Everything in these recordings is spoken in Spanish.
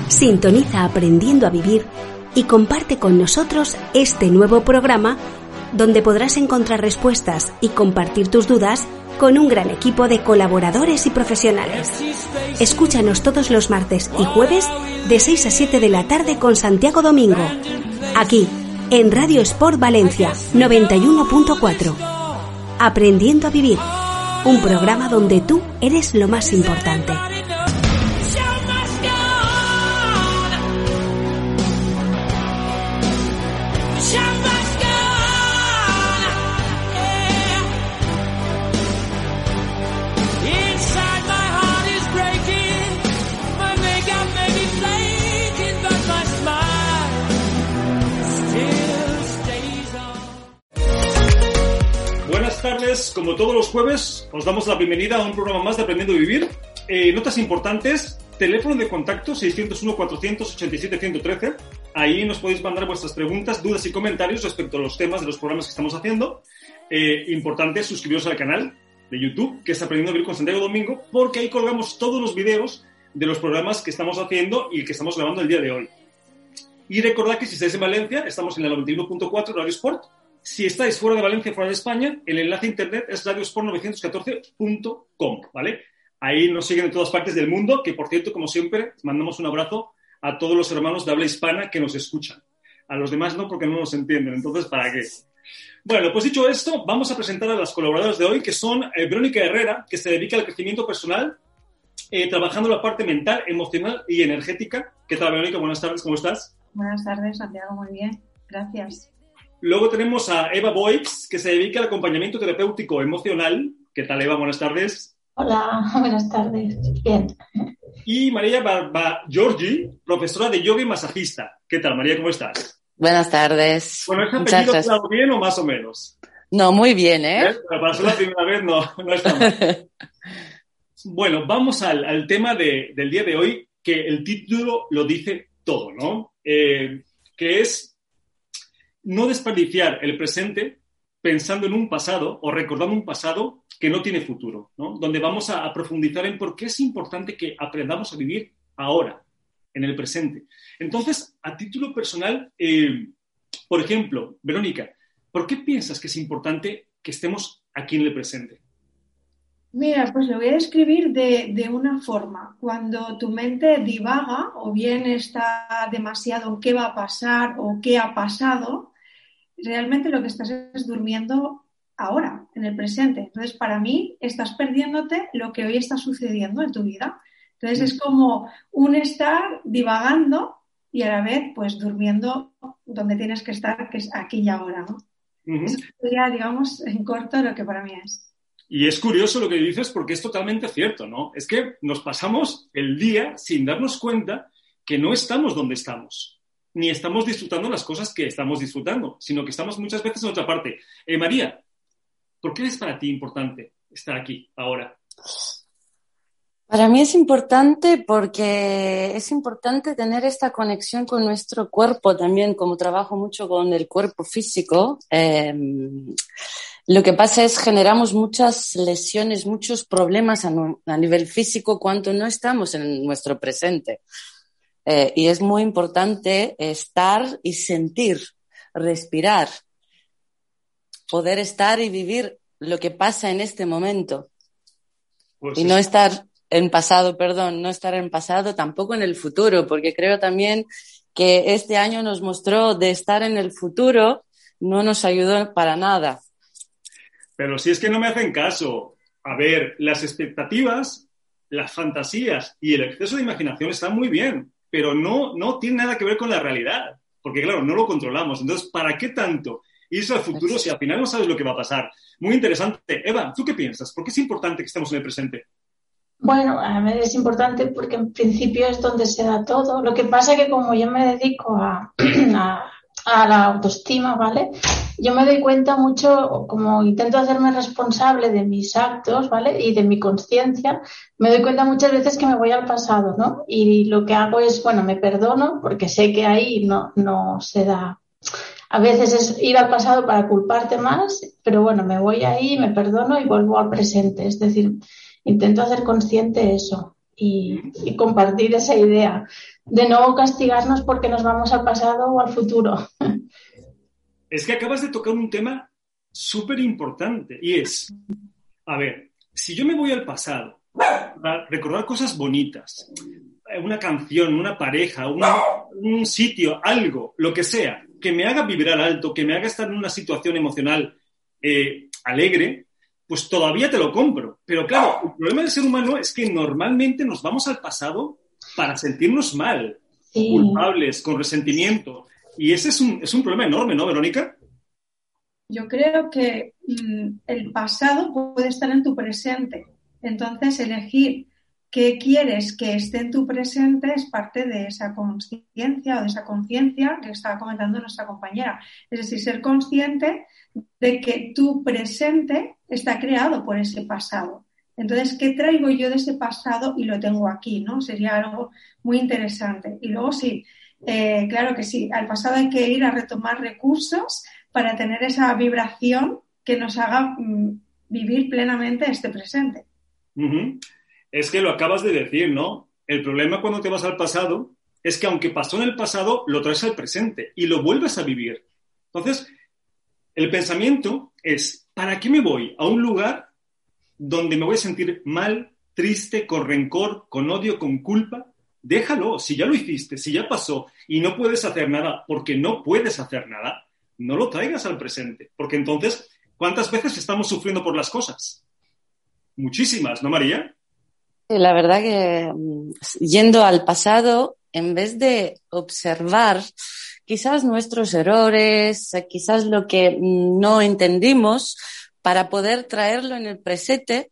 Sintoniza Aprendiendo a Vivir y comparte con nosotros este nuevo programa donde podrás encontrar respuestas y compartir tus dudas con un gran equipo de colaboradores y profesionales. Escúchanos todos los martes y jueves de 6 a 7 de la tarde con Santiago Domingo, aquí en Radio Sport Valencia 91.4. Aprendiendo a Vivir, un programa donde tú eres lo más importante. Buenas tardes, como todos los jueves, os damos la bienvenida a un programa más de Aprendiendo a Vivir. Notas importantes, teléfono de contacto 601-487-113. Ahí nos podéis mandar vuestras preguntas, dudas y comentarios respecto a los temas de los programas que estamos haciendo. Importante suscribiros al canal de YouTube, que es Aprendiendo a Vivir con Santiago Domingo, porque ahí colgamos todos los videos de los programas que estamos haciendo y que estamos grabando el día de hoy. Y recordad que si estáis en Valencia, estamos en la 91.4 Radio Sport. Si estáis fuera de Valencia, fuera de España, el enlace a internet es radiosport914.com, ¿vale? Ahí nos siguen en todas partes del mundo, que por cierto, como siempre, mandamos un abrazo a todos los hermanos de habla hispana que nos escuchan. A los demás no, porque no nos entienden, entonces, ¿para qué? Bueno, pues dicho esto, vamos a presentar a las colaboradoras de hoy, que son Verónica Herrera, que se dedica al crecimiento personal, trabajando la parte mental, emocional y energética. ¿Qué tal, Verónica? Buenas tardes, ¿cómo estás? Buenas tardes, Santiago, muy bien, gracias. Luego tenemos a Eva Boix, que se dedica al acompañamiento terapéutico emocional. ¿Qué tal, Eva? Buenas tardes. Hola, buenas tardes. Bien. Y María Giorgi, profesora de yoga y masajista. ¿Qué tal, María? ¿Cómo estás? Buenas tardes. Bueno, ¿este apellido te ha dado bien o más o menos? No, muy bien, ¿eh? Pero para ser la primera vez no está mal. Bueno, vamos al tema del día de hoy, que el título lo dice todo, ¿no? Que es no desperdiciar el presente pensando en un pasado o recordando un pasado que no tiene futuro, ¿no? Donde vamos a profundizar en por qué es importante que aprendamos a vivir ahora, en el presente. Entonces, a título personal, por ejemplo, Verónica, ¿por qué piensas que es importante que estemos aquí en el presente? Mira, pues lo voy a describir de una forma. Cuando tu mente divaga o bien está demasiado en qué va a pasar o qué ha pasado, realmente lo que estás es durmiendo ahora, en el presente. Entonces, para mí, estás perdiéndote lo que hoy está sucediendo en tu vida. Entonces, es como un estar divagando y a la vez, pues, durmiendo donde tienes que estar, que es aquí y ahora, ¿no? Uh-huh. Eso sería, digamos, en corto lo que para mí es. Y es curioso lo que dices porque es totalmente cierto, ¿no? Es que nos pasamos el día sin darnos cuenta que no estamos donde estamos, ni estamos disfrutando las cosas que estamos disfrutando, sino que estamos muchas veces en otra parte. María, ¿por qué es para ti importante estar aquí, ahora? Para mí es importante porque es importante tener esta conexión con nuestro cuerpo también, como trabajo mucho con el cuerpo físico. Lo que pasa es que generamos muchas lesiones, muchos problemas a nivel físico cuando no estamos en nuestro presente. Y es muy importante estar y sentir, respirar, poder estar y vivir lo que pasa en este momento. Pues y no estar en pasado, no estar en pasado, tampoco en el futuro, porque creo también que este año nos mostró de estar en el futuro, no nos ayudó para nada. Pero si es que no me hacen caso. A ver, las expectativas, las fantasías y el exceso de imaginación están muy bien, pero no tiene nada que ver con la realidad, porque claro, no lo controlamos. Entonces, ¿para qué tanto irse al futuro si al final no sabes lo que va a pasar? Muy interesante. Eva, ¿tú qué piensas? ¿Por qué es importante que estemos en el presente? Bueno, a mí es importante porque en principio es donde se da todo. Lo que pasa es que como yo me dedico a la autoestima, ¿vale? Yo me doy cuenta mucho, como intento hacerme responsable de mis actos, ¿vale? Y de mi conciencia, me doy cuenta muchas veces que me voy al pasado, ¿no? Y lo que hago es, bueno, me perdono porque sé que ahí no se da. A veces es ir al pasado para culparte más, pero bueno, me voy ahí, me perdono y vuelvo al presente. Es decir, intento hacer consciente eso y compartir esa idea de no castigarnos porque nos vamos al pasado o al futuro. Es que acabas de tocar un tema súper importante y es, a ver, si yo me voy al pasado para recordar cosas bonitas, una canción, una pareja, un sitio, algo, lo que sea, que me haga vibrar alto, que me haga estar en una situación emocional alegre, pues todavía te lo compro. Pero claro, el problema del ser humano es que normalmente nos vamos al pasado para sentirnos mal, Sí. culpables, con resentimiento. Y ese es un problema enorme, ¿no, Verónica? Yo creo que el pasado puede estar en tu presente. Entonces, elegir qué quieres que esté en tu presente es parte de esa consciencia o de esa conciencia que estaba comentando nuestra compañera. Es decir, ser consciente de que tu presente está creado por ese pasado. Entonces, ¿qué traigo yo de ese pasado y lo tengo aquí, ¿no? Sería algo muy interesante. Y luego sí, claro que sí, al pasado hay que ir a retomar recursos para tener esa vibración que nos haga vivir plenamente este presente. Uh-huh. Es que lo acabas de decir, ¿no? El problema cuando te vas al pasado es que aunque pasó en el pasado, lo traes al presente y lo vuelves a vivir. Entonces, el pensamiento es, ¿para qué me voy a un lugar donde me voy a sentir mal, triste, con rencor, con odio, con culpa? Déjalo, si ya lo hiciste, si ya pasó y no puedes hacer nada porque no puedes hacer nada, no lo traigas al presente, porque entonces, ¿cuántas veces estamos sufriendo por las cosas? Muchísimas, ¿no, María? La verdad que yendo al pasado, en vez de observar quizás nuestros errores, quizás lo que no entendimos, para poder traerlo en el presente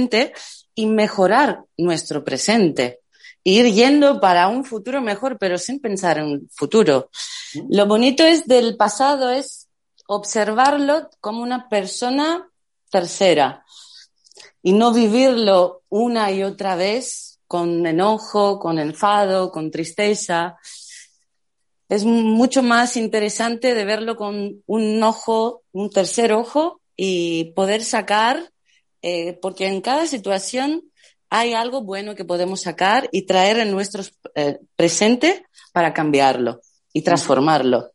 y mejorar nuestro presente. Ir yendo para un futuro mejor, pero sin pensar en un futuro. Lo bonito del pasado es observarlo como una persona tercera y no vivirlo una y otra vez con enojo, con enfado, con tristeza. Es mucho más interesante de verlo con un ojo, un tercer ojo y poder sacar, porque en cada situación hay algo bueno que podemos sacar y traer en nuestro presente para cambiarlo y transformarlo.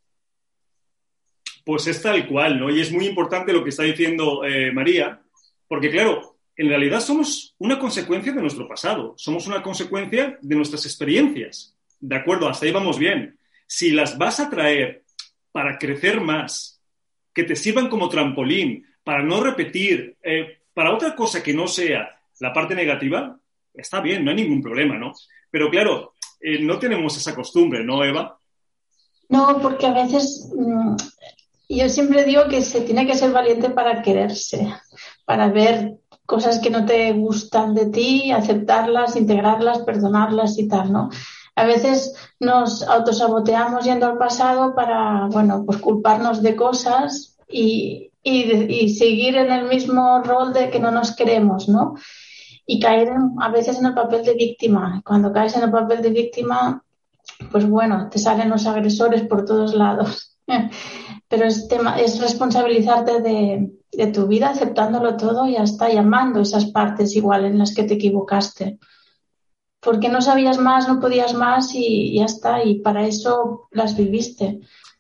Pues es tal cual, ¿no? Y es muy importante lo que está diciendo María, porque claro, en realidad somos una consecuencia de nuestro pasado, somos una consecuencia de nuestras experiencias. De acuerdo, hasta ahí vamos bien. Si las vas a traer para crecer más, que te sirvan como trampolín, para no repetir, para otra cosa que no sea la parte negativa, está bien, no hay ningún problema, ¿no? Pero claro, no tenemos esa costumbre, ¿no, Eva? No, porque a veces yo siempre digo que se tiene que ser valiente para quererse, para ver cosas que no te gustan de ti, aceptarlas, integrarlas, perdonarlas y tal, ¿no? A veces nos autosaboteamos yendo al pasado para, bueno, pues culparnos de cosas y seguir en el mismo rol de que no nos queremos, ¿no? Y caer a veces en el papel de víctima. Cuando caes en el papel de víctima, pues bueno, te salen los agresores por todos lados. Pero es responsabilizarte de tu vida, aceptándolo todo y hasta llamando esas partes igual en las que te equivocaste. Porque no sabías más, no podías más y ya está. Y para eso las viviste.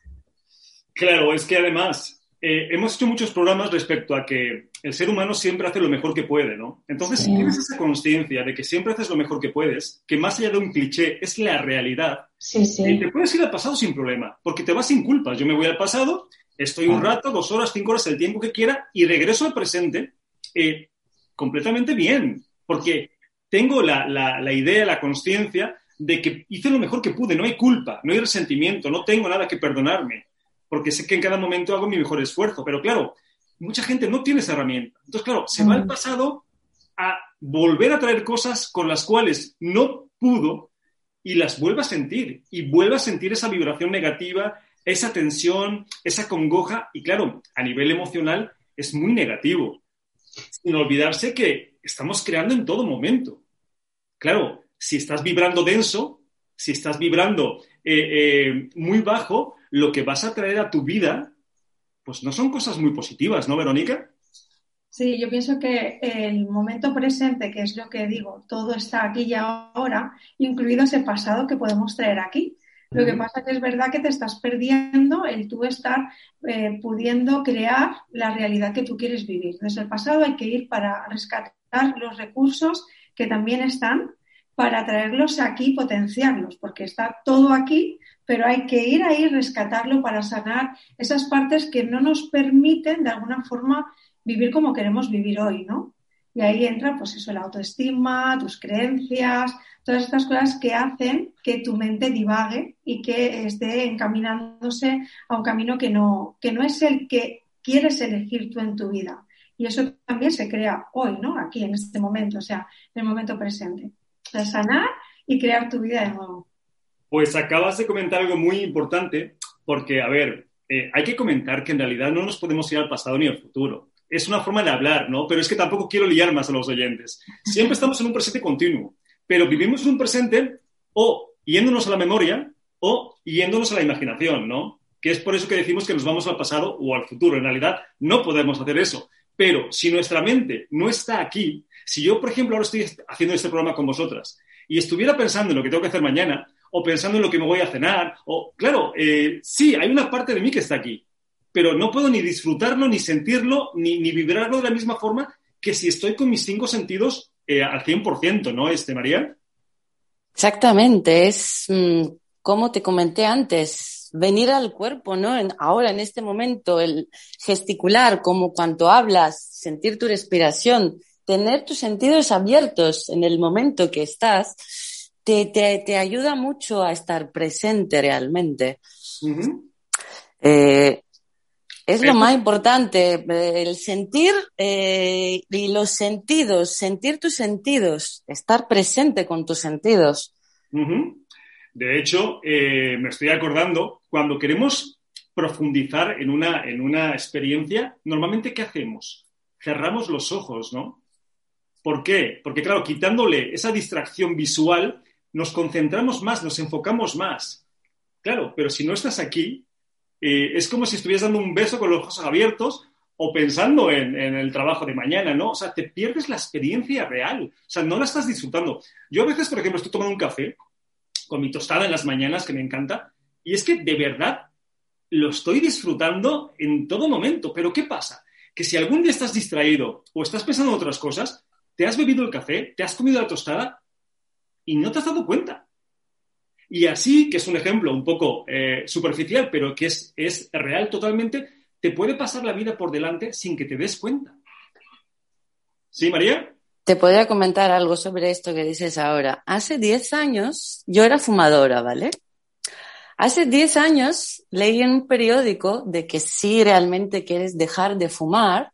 Claro, es que además hemos hecho muchos programas respecto a que el ser humano siempre hace lo mejor que puede, ¿no? Entonces, Sí. si tienes esa consciencia de que siempre haces lo mejor que puedes, que más allá de un cliché es la realidad, Sí, sí. te puedes ir al pasado sin problema, porque te vas sin culpas. Yo me voy al pasado, estoy un rato, 2 horas, 5 horas, el tiempo que quiera, y regreso al presente completamente bien, porque tengo la idea, la consciencia de que hice lo mejor que pude, no hay culpa, no hay resentimiento, no tengo nada que perdonarme, porque sé que en cada momento hago mi mejor esfuerzo, pero claro, mucha gente no tiene esa herramienta. Entonces, claro, se va al pasado a volver a traer cosas con las cuales no pudo y las vuelve a sentir, y vuelve a sentir esa vibración negativa, esa tensión, esa congoja, y claro, a nivel emocional es muy negativo, sin olvidarse que estamos creando en todo momento. Claro, si estás vibrando denso, si estás vibrando muy bajo, lo que vas a traer a tu vida, pues no son cosas muy positivas, ¿no, Verónica? Sí, yo pienso que el momento presente, que es lo que digo, todo está aquí y ahora, incluido ese pasado que podemos traer aquí. Lo que pasa es que es verdad que te estás perdiendo el tú estar pudiendo crear la realidad que tú quieres vivir. Desde el pasado hay que ir para rescatar los recursos que también están para traerlos aquí y potenciarlos, porque está todo aquí, pero hay que ir ahí, rescatarlo para sanar esas partes que no nos permiten de alguna forma vivir como queremos vivir hoy, ¿no? Y ahí entra, pues eso, la autoestima, tus creencias, todas estas cosas que hacen que tu mente divague y que esté encaminándose a un camino que no es el que quieres elegir tú en tu vida. Y eso también se crea hoy, ¿no? Aquí, en este momento, o sea, en el momento presente. O sea, sanar y crear tu vida de nuevo. Pues acabas de comentar algo muy importante, porque, a ver, hay que comentar que en realidad no nos podemos ir al pasado ni al futuro. Es una forma de hablar, ¿no? Pero es que tampoco quiero liar más a los oyentes. Siempre estamos en un presente continuo, pero vivimos en un presente o yéndonos a la memoria o yéndonos a la imaginación, ¿no? Que es por eso que decimos que nos vamos al pasado o al futuro. En realidad no podemos hacer eso. Pero si nuestra mente no está aquí, si yo, por ejemplo, ahora estoy haciendo este programa con vosotras y estuviera pensando en lo que tengo que hacer mañana o pensando en lo que me voy a cenar, o claro, sí, hay una parte de mí que está aquí, pero no puedo ni disfrutarlo, ni sentirlo, ni vibrarlo de la misma forma que si estoy con mis 5 sentidos al 100%, ¿no, María? Exactamente, es como te comenté antes, venir al cuerpo, ¿no? Ahora, en este momento, el gesticular, como cuando hablas, sentir tu respiración, tener tus sentidos abiertos en el momento que estás, te ayuda mucho a estar presente realmente. Uh-huh. Es lo más importante, el sentir y los sentidos, sentir tus sentidos, estar presente con tus sentidos. Uh-huh. De hecho, me estoy acordando, cuando queremos profundizar en una experiencia, normalmente, ¿qué hacemos? Cerramos los ojos, ¿no? ¿Por qué? Porque, claro, quitándole esa distracción visual, nos concentramos más, nos enfocamos más. Claro, pero si no estás aquí, es como si estuvieras dando un beso con los ojos abiertos o pensando en el trabajo de mañana, ¿no? O sea, te pierdes la experiencia real. O sea, no la estás disfrutando. Yo a veces, por ejemplo, estoy tomando un café con mi tostada en las mañanas, que me encanta, y es que, de verdad, lo estoy disfrutando en todo momento. Pero ¿qué pasa? Que si algún día estás distraído o estás pensando en otras cosas, te has bebido el café, te has comido la tostada y no te has dado cuenta. Y así, que es un ejemplo un poco superficial, pero que es real totalmente, te puede pasar la vida por delante sin que te des cuenta. ¿Sí, María? Te podría comentar algo sobre esto que dices ahora. Hace 10 años yo era fumadora, ¿vale? Hace 10 años leí en un periódico de que si realmente quieres dejar de fumar,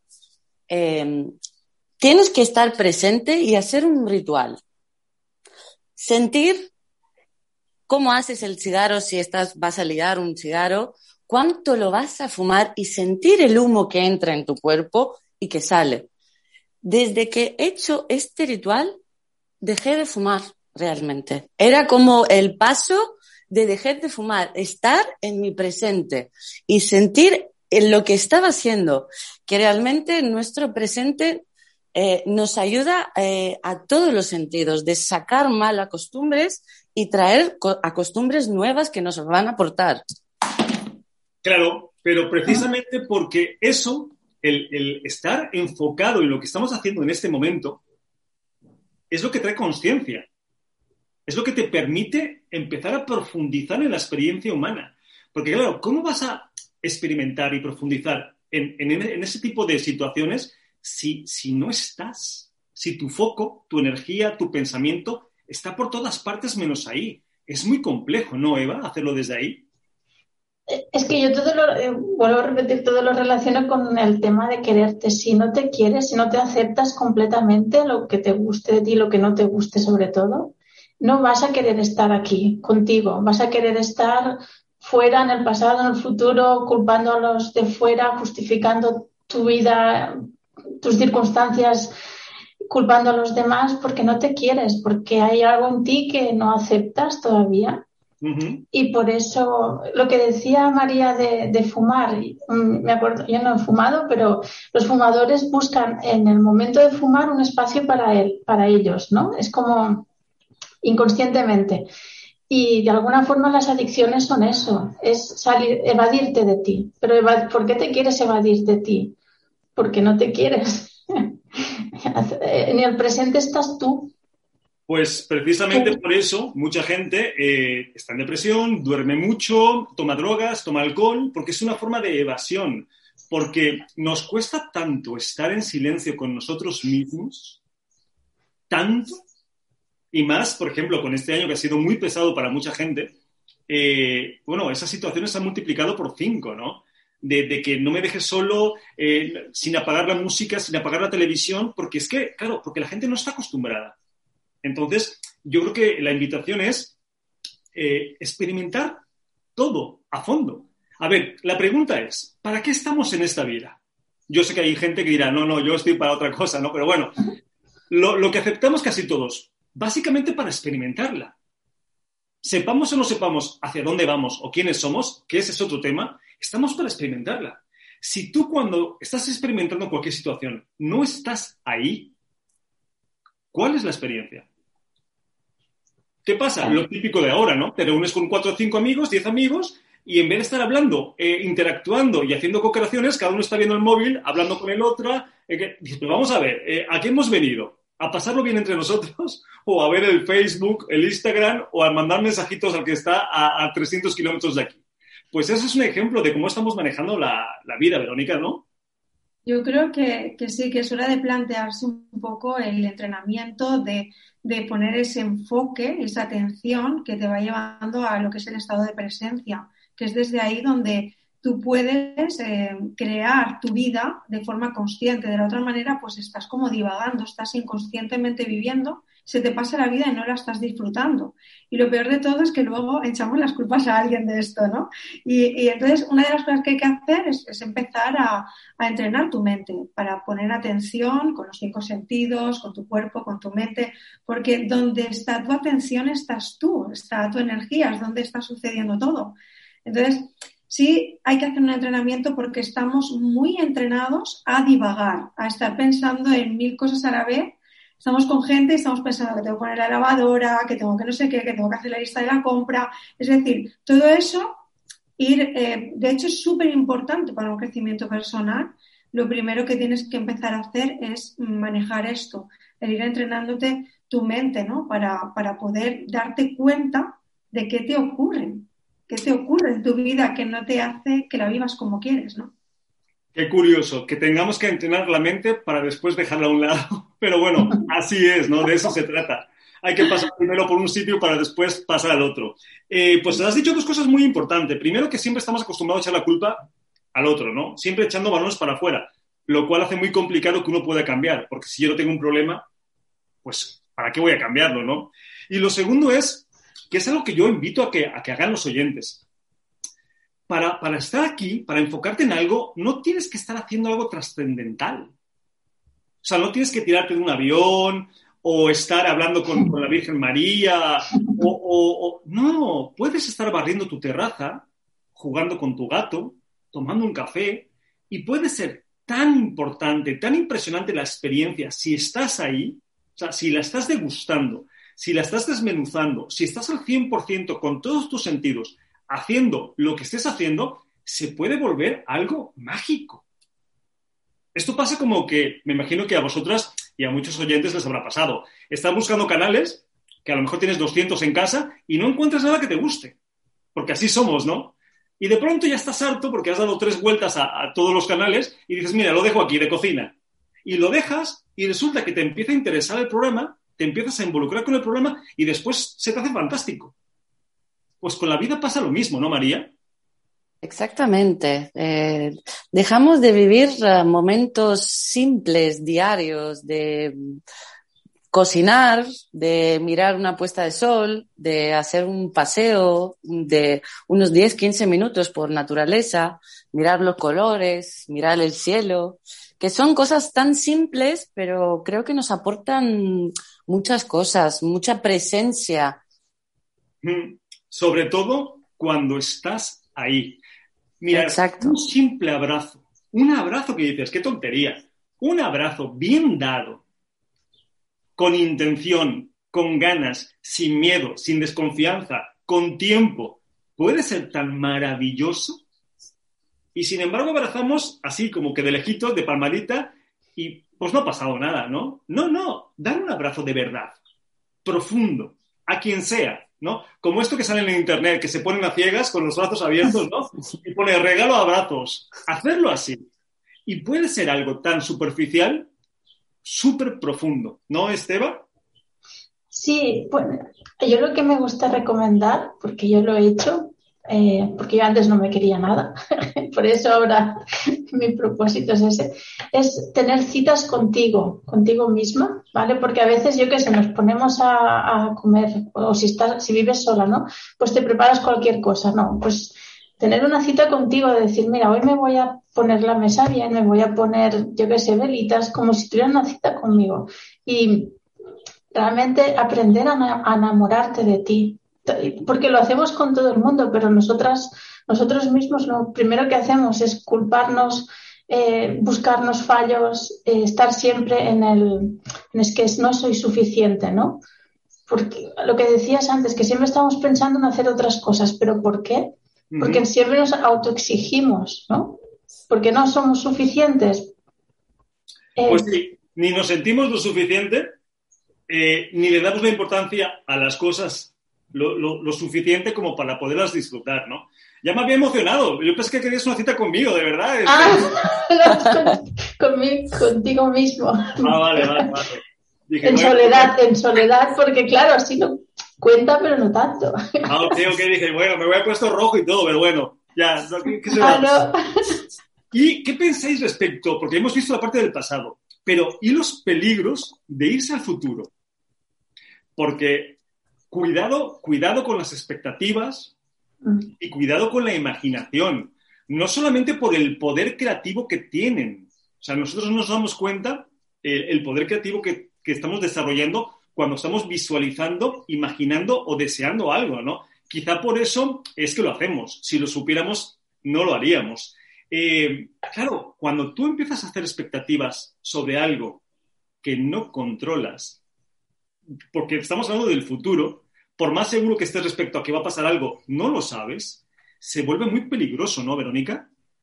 tienes que estar presente y hacer un ritual. Sentir cómo haces el cigarro, si vas a ligar un cigarro, cuánto lo vas a fumar y sentir el humo que entra en tu cuerpo y que sale. Desde que he hecho este ritual, dejé de fumar realmente. Era como el paso de dejar de fumar, estar en mi presente y sentir en lo que estaba haciendo, que realmente nuestro presente nos ayuda a todos los sentidos, de sacar malas costumbres y traer a costumbres nuevas que nos van a aportar. Claro, pero precisamente porque eso, el estar enfocado en lo que estamos haciendo en este momento, es lo que trae consciencia. Es lo que te permite empezar a profundizar en la experiencia humana. Porque claro, ¿cómo vas a experimentar y profundizar en ese tipo de situaciones si no estás? Si tu foco, tu energía, tu pensamiento está por todas partes menos ahí. Es muy complejo, ¿no, Eva, hacerlo desde ahí? Es que yo vuelvo a repetir, todo lo relaciono con el tema de quererte. Si no te quieres, si no te aceptas completamente lo que te guste de ti, lo que no te guste sobre todo, no vas a querer estar aquí contigo. Vas a querer estar fuera, en el pasado, en el futuro, culpando a los de fuera, justificando tu vida, tus circunstancias, culpando a los demás porque no te quieres, porque hay algo en ti que no aceptas todavía. Uh-huh. Y por eso lo que decía María de fumar, me acuerdo, yo no he fumado, pero los fumadores buscan en el momento de fumar un espacio para ellos, ¿no? Es como inconscientemente. Y de alguna forma las adicciones son eso, es evadirte de ti. Pero ¿por qué te quieres evadir de ti? Porque no te quieres. En el presente estás tú. Pues precisamente por eso mucha gente está en depresión, duerme mucho, toma drogas, toma alcohol, porque es una forma de evasión. Porque nos cuesta tanto estar en silencio con nosotros mismos, tanto, y más, por ejemplo, con este año que ha sido muy pesado para mucha gente, bueno, esas situaciones se han multiplicado por 5, ¿no? De que no me dejes solo, sin apagar la música, sin apagar la televisión, porque es que, claro, porque la gente no está acostumbrada. Entonces, yo creo que la invitación es experimentar todo a fondo. A ver, la pregunta es, ¿para qué estamos en esta vida? Yo sé que hay gente que dirá, no, yo estoy para otra cosa, ¿no? Pero bueno, lo que aceptamos casi todos, básicamente para experimentarla. Sepamos o no sepamos hacia dónde vamos o quiénes somos, que ese es otro tema, estamos para experimentarla. Si tú cuando estás experimentando cualquier situación no estás ahí, ¿cuál es la experiencia? ¿Qué pasa? Lo típico de ahora, ¿no? Te reúnes con 4 o 5 amigos, 10 amigos, y en vez de estar hablando, interactuando y haciendo co-creaciones, cada uno está viendo el móvil, hablando con el otro. Pero vamos a ver, ¿a qué hemos venido? ¿A pasarlo bien entre nosotros? ¿O a ver el Facebook, el Instagram, o a mandar mensajitos al que está a 300 kilómetros de aquí? Pues eso es un ejemplo de cómo estamos manejando la vida, Verónica, ¿no? Yo creo que sí, que es hora de plantearse un poco el entrenamiento de poner ese enfoque, esa atención que te va llevando a lo que es el estado de presencia, que es desde ahí donde tú puedes crear tu vida de forma consciente. De la otra manera, pues estás como divagando, estás inconscientemente viviendo, se te pasa la vida y no la estás disfrutando. Y lo peor de todo es que luego echamos las culpas a alguien de esto, ¿no? Y entonces una de las cosas que hay que hacer es empezar a entrenar tu mente para poner atención con los 5 sentidos, con tu cuerpo, con tu mente, porque donde está tu atención estás tú, está tu energía, es donde está sucediendo todo. Entonces, sí hay que hacer un entrenamiento porque estamos muy entrenados a divagar, a estar pensando en 1000 cosas a la vez. Estamos con gente y estamos pensando que tengo que poner la lavadora, que tengo que no sé qué, que tengo que hacer la lista de la compra. Es decir, todo eso, de hecho, es súper importante para un crecimiento personal. Lo primero que tienes que empezar a hacer es manejar esto, el ir entrenándote tu mente, ¿no? Para poder darte cuenta de qué te ocurre. ¿Qué te ocurre en tu vida que no te hace que la vivas como quieres, ¿no? Qué curioso, que tengamos que entrenar la mente para después dejarla a un lado. Pero bueno, así es, ¿no? De eso se trata. Hay que pasar primero por un sitio para después pasar al otro. Pues has dicho 2 cosas muy importantes. Primero, que siempre estamos acostumbrados a echar la culpa al otro, ¿no? Siempre echando balones para afuera, lo cual hace muy complicado que uno pueda cambiar, porque si yo no tengo un problema, pues ¿para qué voy a cambiarlo, no? Y lo segundo es, que es algo que yo invito a que hagan los oyentes. Para estar aquí, para enfocarte en algo, no tienes que estar haciendo algo trascendental. O sea, no tienes que tirarte de un avión o estar hablando con la Virgen María. No, puedes estar barriendo tu terraza, jugando con tu gato, tomando un café, y puede ser tan importante, tan impresionante la experiencia si estás ahí, o sea, si la estás degustando, si la estás desmenuzando, si estás al 100% con todos tus sentidos, haciendo lo que estés haciendo, se puede volver algo mágico. Esto pasa como que, me imagino que a vosotras y a muchos oyentes les habrá pasado. Estás buscando canales, que a lo mejor tienes 200 en casa, y no encuentras nada que te guste. Porque así somos, ¿no? Y de pronto ya estás harto porque has dado 3 vueltas a todos los canales y dices, mira, lo dejo aquí, de cocina. Y lo dejas y resulta que te empieza a interesar el programa, te empiezas a involucrar con el programa y después se te hace fantástico. Pues con la vida pasa lo mismo, ¿no, María? Exactamente. Dejamos de vivir momentos simples, diarios, de cocinar, de mirar una puesta de sol, de hacer un paseo de unos 10-15 minutos por naturaleza, mirar los colores, mirar el cielo, que son cosas tan simples, pero creo que nos aportan muchas cosas, mucha presencia. Sobre todo cuando estás ahí. Mira, Exacto. Un simple abrazo, un abrazo que dices, qué tontería, un abrazo bien dado, con intención, con ganas, sin miedo, sin desconfianza, con tiempo, puede ser tan maravilloso. Y sin embargo abrazamos así como que de lejito, de palmadita, y pues no ha pasado nada, ¿no? No, dar un abrazo de verdad, profundo, a quien sea, ¿no? Como esto que sale en internet, que se ponen a ciegas con los brazos abiertos, ¿no? Y pone regalo abrazos. Hacerlo así. Y puede ser algo tan superficial, súper profundo, ¿no, Esteba? Sí, bueno, yo lo que me gusta recomendar, porque yo lo he hecho, porque yo antes no me quería nada, por eso ahora mi propósito es ese, es tener citas contigo misma, ¿vale? Porque a veces yo que sé, nos ponemos a comer, o si vives sola, ¿no? Pues te preparas cualquier cosa, ¿no? Pues tener una cita contigo, de decir, mira, hoy me voy a poner la mesa bien, me voy a poner, yo que sé, velitas, como si tuviera una cita conmigo. Y realmente aprender a enamorarte de ti, porque lo hacemos con todo el mundo, pero nosotros mismos lo primero que hacemos es culparnos, buscarnos fallos, estar siempre es que no soy suficiente, ¿no? Porque lo que decías antes, que siempre estamos pensando en hacer otras cosas, pero ¿por qué? Porque siempre nos autoexigimos, ¿no? Porque no somos suficientes. Pues sí, ni nos sentimos lo suficiente, ni le damos la importancia a las cosas lo suficiente como para poderlas disfrutar, ¿no? Ya me había emocionado. Yo pensé que querías una cita conmigo, de verdad. Contigo mismo. Vale. Dije, en soledad, porque claro, así no cuenta, pero no tanto. Ok, dije, bueno, me voy a puesto rojo y todo, pero bueno, ya, ¿qué se va? No. ¿Y qué pensáis respecto? Porque hemos visto la parte del pasado, pero ¿y los peligros de irse al futuro? Porque cuidado con las expectativas y cuidado con la imaginación. No solamente por el poder creativo que tienen. O sea, nosotros nos damos cuenta el poder creativo que estamos desarrollando cuando estamos visualizando, imaginando o deseando algo, ¿no? Quizá por eso es que lo hacemos. Si lo supiéramos, no lo haríamos. Claro, cuando tú empiezas a hacer expectativas sobre algo que no controlas, porque estamos hablando del futuro, por más seguro que estés respecto a que va a pasar algo, no lo sabes, se vuelve muy peligroso, ¿no, Verónica?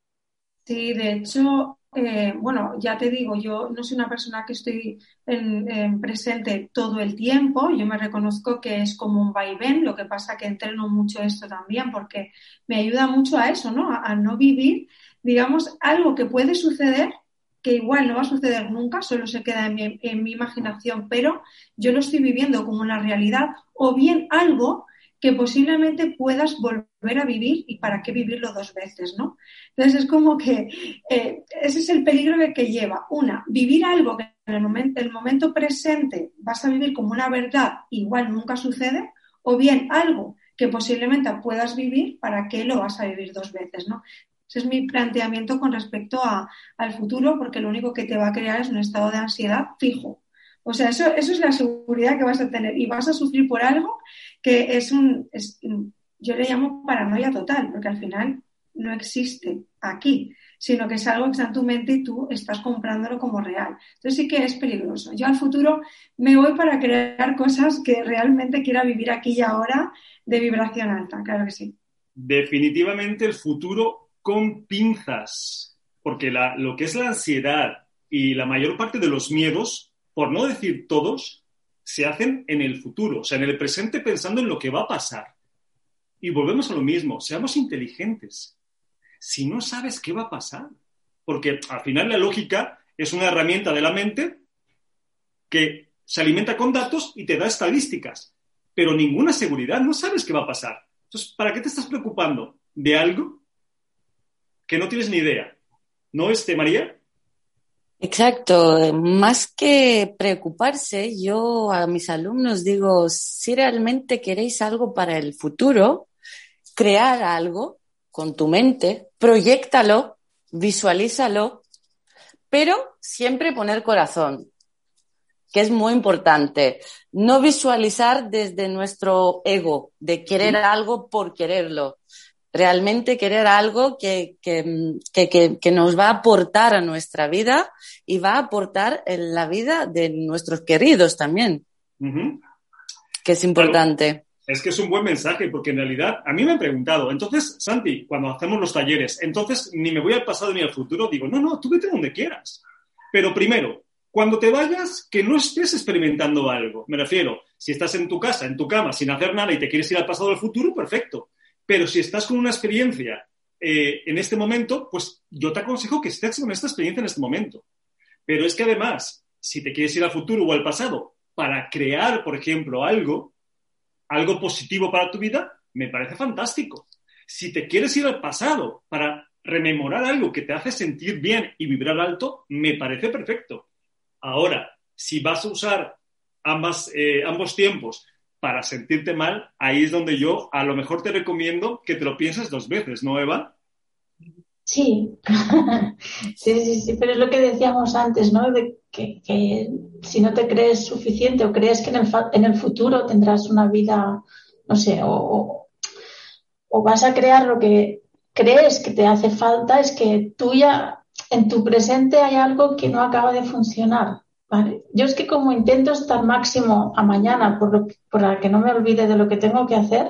Sí, de hecho, bueno, ya te digo, yo no soy una persona que estoy en presente todo el tiempo, yo me reconozco que es como un vaivén, lo que pasa que entreno mucho esto también porque me ayuda mucho a eso, ¿no? A no vivir, digamos, algo que puede suceder, que igual no va a suceder nunca, solo se queda en mi imaginación, pero yo lo estoy viviendo como una realidad, o bien algo que posiblemente puedas volver a vivir y para qué vivirlo dos veces, ¿no? Entonces es como que ese es el peligro que lleva. Vivir algo que en el momento presente vas a vivir como una verdad, igual nunca sucede, o bien algo que posiblemente puedas vivir, ¿para qué lo vas a vivir dos veces, no? Ese es mi planteamiento con respecto al futuro, porque lo único que te va a crear es un estado de ansiedad fijo. O sea, eso es la seguridad que vas a tener y vas a sufrir por algo que yo le llamo paranoia total, porque al final no existe aquí, sino que es algo que está en tu mente y tú estás comprándolo como real. Entonces sí que es peligroso. Yo al futuro me voy para crear cosas que realmente quiera vivir aquí y ahora de vibración alta, claro que sí. Definitivamente el futuro con pinzas, porque lo que es la ansiedad y la mayor parte de los miedos, por no decir todos, se hacen en el futuro, o sea, en el presente pensando en lo que va a pasar. Y volvemos a lo mismo, seamos inteligentes. Si no sabes qué va a pasar, porque al final la lógica es una herramienta de la mente que se alimenta con datos y te da estadísticas, pero ninguna seguridad, no sabes qué va a pasar. Entonces, ¿para qué te estás preocupando de algo que no tienes ni idea? ¿No, María? Exacto. Más que preocuparse, yo a mis alumnos digo, si realmente queréis algo para el futuro, crear algo con tu mente, proyéctalo, visualízalo, pero siempre poner corazón. que es muy importante. No visualizar desde nuestro ego, de querer algo por quererlo. Realmente querer algo que nos va a aportar a nuestra vida y va a aportar en la vida de nuestros queridos también, que es importante. Claro. Es que es un buen mensaje, porque en realidad a mí me han preguntado, entonces, Santi, cuando hacemos los talleres, entonces ni me voy al pasado ni al futuro, digo, no, tú vete donde quieras. Pero primero, cuando te vayas, que no estés experimentando algo. Me refiero, si estás en tu casa, en tu cama, sin hacer nada y te quieres ir al pasado o al futuro, perfecto. Pero si estás con una experiencia en este momento, pues yo te aconsejo que estés con esta experiencia en este momento. Pero es que además, si te quieres ir al futuro o al pasado para crear, por ejemplo, algo positivo para tu vida, me parece fantástico. Si te quieres ir al pasado para rememorar algo que te hace sentir bien y vibrar alto, me parece perfecto. Ahora, si vas a usar ambos tiempos para sentirte mal, ahí es donde yo a lo mejor te recomiendo que te lo pienses 2 veces, ¿no, Eva? Sí. Sí, pero es lo que decíamos antes, ¿no? De que si no te crees suficiente o crees que en el futuro tendrás una vida, no sé, o vas a crear lo que crees que te hace falta, es que tú ya en tu presente hay algo que no acaba de funcionar, ¿vale? Yo es que como intento estar máximo a mañana por que no me olvide de lo que tengo que hacer,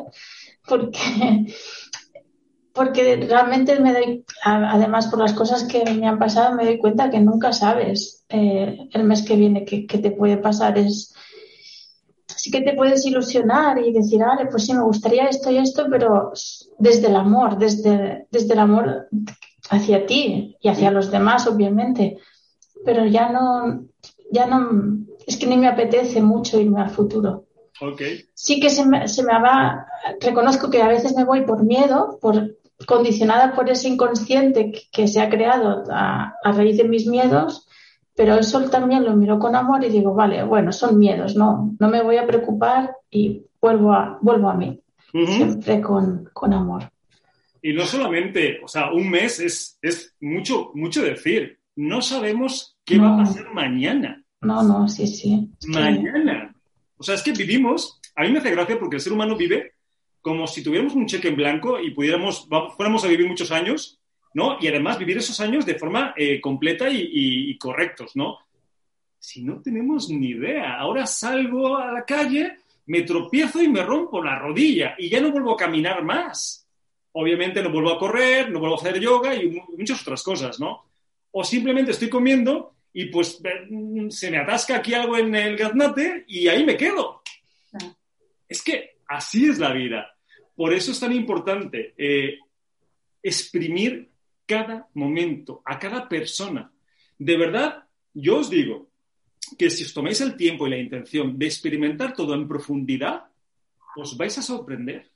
porque realmente me doy, además por las cosas que me han pasado, me doy cuenta que nunca sabes el mes que viene qué te puede pasar. Sí que te puedes ilusionar y decir, pues sí, me gustaría esto y esto, pero desde el amor, desde el amor hacia ti y hacia los demás, obviamente. Pero ya no, es que ni me apetece mucho irme al futuro. Okay. Sí que se me va, reconozco que a veces me voy por miedo, condicionada por ese inconsciente que se ha creado a raíz de mis miedos, pero eso también lo miro con amor y digo, vale, bueno, son miedos, no me voy a preocupar y vuelvo a mí, siempre con amor. Y no solamente, o sea, un mes es mucho decir, no sabemos qué va a pasar mañana. No, sí. Mañana. O sea, es que vivimos, a mí me hace gracia porque el ser humano vive como si tuviéramos un cheque en blanco y fuéramos a vivir muchos años, ¿no? Y además vivir esos años de forma completa y correctos, ¿no? Si no tenemos ni idea, ahora salgo a la calle, me tropiezo y me rompo la rodilla y ya no vuelvo a caminar más. Obviamente no vuelvo a correr, no vuelvo a hacer yoga y muchas otras cosas, ¿no? O simplemente estoy comiendo y pues se me atasca aquí algo en el gaznate y ahí me quedo. Es que así es la vida. Por eso es tan importante exprimir cada momento, a cada persona. De verdad, yo os digo que si os tomáis el tiempo y la intención de experimentar todo en profundidad, os vais a sorprender.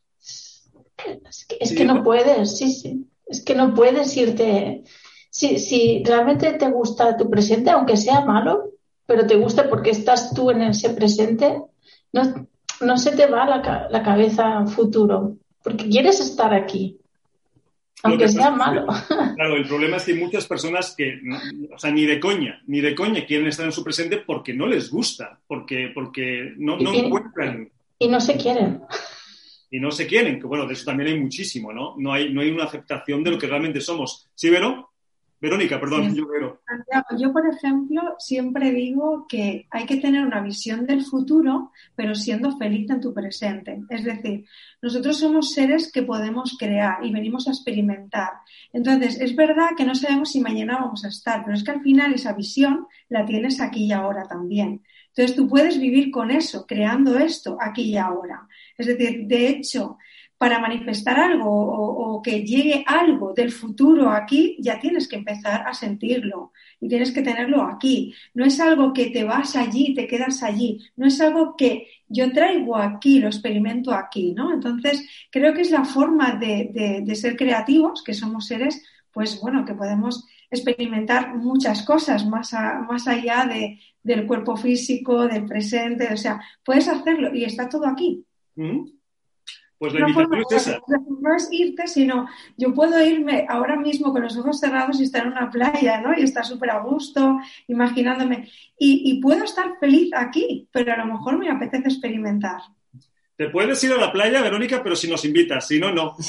Es que no puedes, sí. Es que no puedes irte... Si realmente te gusta tu presente, aunque sea malo, pero te gusta porque estás tú en ese presente, no se te va la cabeza futuro, porque quieres estar aquí, aunque sea malo. Claro, el problema es que hay muchas personas que, o sea, ni de coña quieren estar en su presente porque no les gusta, porque no encuentran. Y no se quieren. Y no se quieren, que bueno, de eso también hay muchísimo, ¿no? No hay una aceptación de lo que realmente somos. ¿Sí, Vero? Verónica, perdón, sí. Vero. Yo, por ejemplo, siempre digo que hay que tener una visión del futuro, pero siendo feliz en tu presente. Es decir, nosotros somos seres que podemos crear y venimos a experimentar. Entonces, es verdad que no sabemos si mañana vamos a estar, pero es que al final esa visión la tienes aquí y ahora también. Entonces, tú puedes vivir con eso, creando esto aquí y ahora. Es decir, de hecho, para manifestar algo o que llegue algo del futuro aquí, ya tienes que empezar a sentirlo y tienes que tenerlo aquí. No es algo que te vas allí, te quedas allí. No es algo que yo traigo aquí, lo experimento aquí, ¿no? Entonces, creo que es la forma de ser creativos, que somos seres, pues bueno, que podemos experimentar muchas cosas más allá del cuerpo físico, del presente. O sea, puedes hacerlo y está todo aquí. Pues la invitación es esa. No es irte, sino yo puedo irme ahora mismo con los ojos cerrados y estar en una playa, ¿no? Y estar súper a gusto, imaginándome. Y puedo estar feliz aquí, pero a lo mejor me apetece experimentar. Te puedes ir a la playa, Verónica, pero si nos invitas, si no, no.